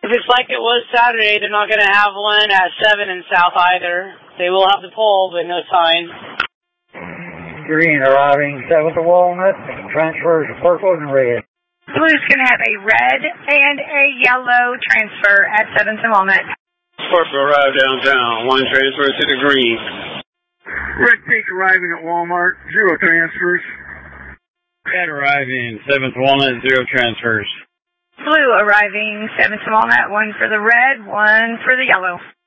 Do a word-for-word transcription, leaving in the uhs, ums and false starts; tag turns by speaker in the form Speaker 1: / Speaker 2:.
Speaker 1: If it's like it was Saturday, they're not going to have one at seven in South either. They will have the pole, but no sign.
Speaker 2: Green arriving seventh to Walnut, transfers to purple and red.
Speaker 3: Blue's going to have a red and a yellow transfer at seventh and Walnut.
Speaker 4: Purple arrived downtown, one transfer to the green.
Speaker 2: Red Peak arriving at Walmart, zero transfers.
Speaker 4: Red arriving seventh Walnut, zero transfers.
Speaker 3: Blue arriving seventh Walnut, one for the red, one for the yellow.